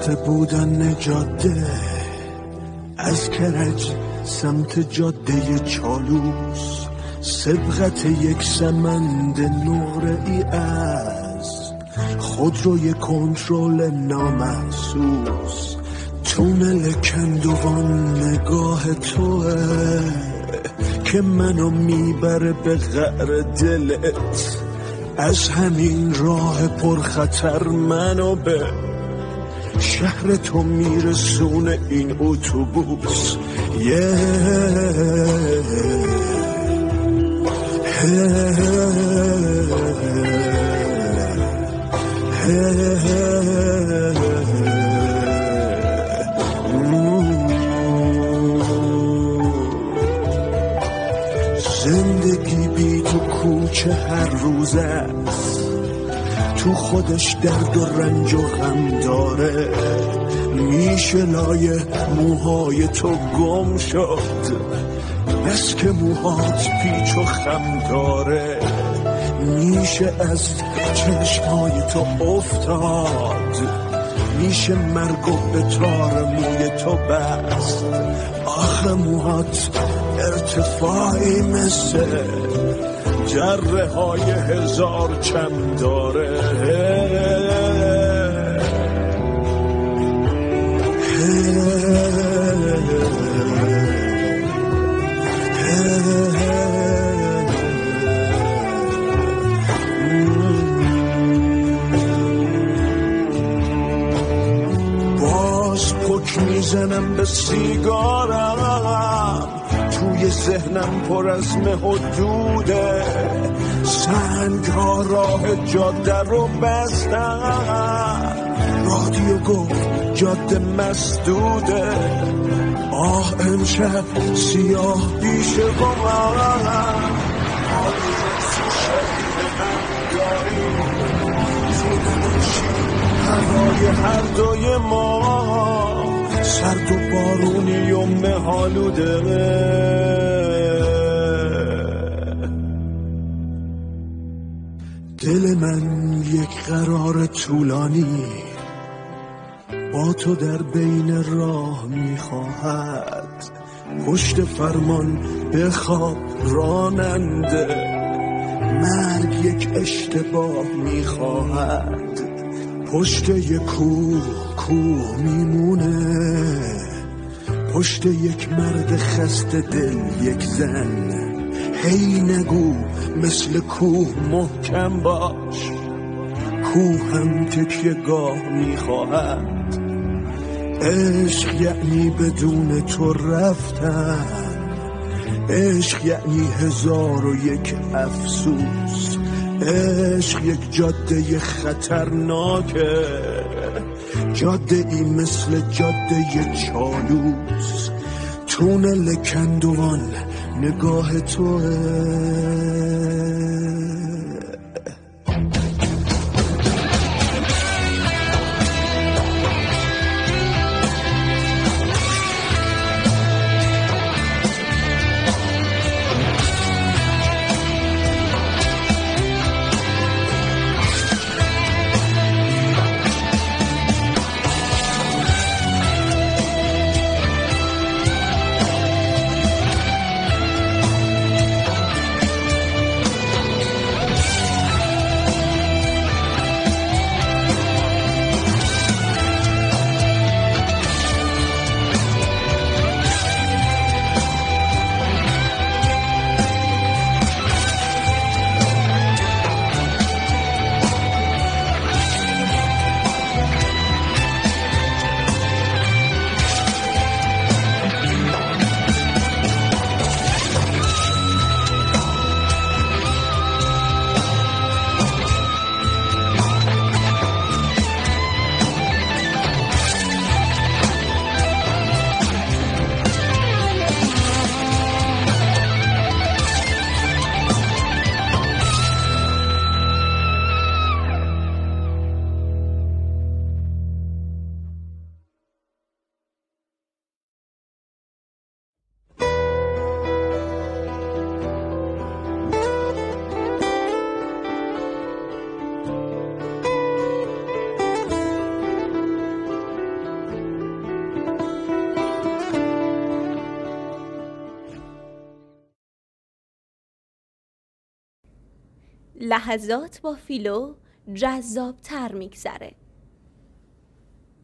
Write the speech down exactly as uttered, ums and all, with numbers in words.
واسه بودن جاده از کرج سمت جاده چالوس، سبقت یک سمند نقره‌ای از خودروی کنترل نامحسوس. تونل کندوان نگاه توه که منو میبره به قعر دلت، از همین راه پرخطر منو به شهر تو میرسونه این اتوبوس. زندگی بی تو کوچه هر روز است، تو خودش درد و رنج و غم داره. میشه لای موهای تو گم شد بس که موهات پیچ و خم داره. میشه از چشمای تو افتاد، میشه مرگ و به تار موی تو بست. آخه موهات ارتفاعی مثل جره های هزار چم داره. باز پک میزنم به سیگارم، توی ذهنم پر از مه و دوده. سنگ ها راه جاده رو بستن، رادیو گفت جاده مسدوده. آه امشب سیاه پیشه با من، هوای هر دوی ما سرد و بارونی و مهالوده. دل من یک قرار طولانی با تو در بین راه میخواهد. پشت فرمان بخواب راننده، مرگ یک اشتباه میخواهد. پشت یک کوه کوه میمونه، پشت یک مرد خسته دل یک زن. هی نگو مثل کوه محکم باش، کوه هم تکیه گاه میخواهد. عشق یعنی بدون تو رفتن، عشق یعنی هزار و یک افسوس. عشق یک جاده خطرناکه، جاده ای مثل جاده چالوس. تونل کندوان نگاه توه. لحظات با فیلو جذاب تر میگذره.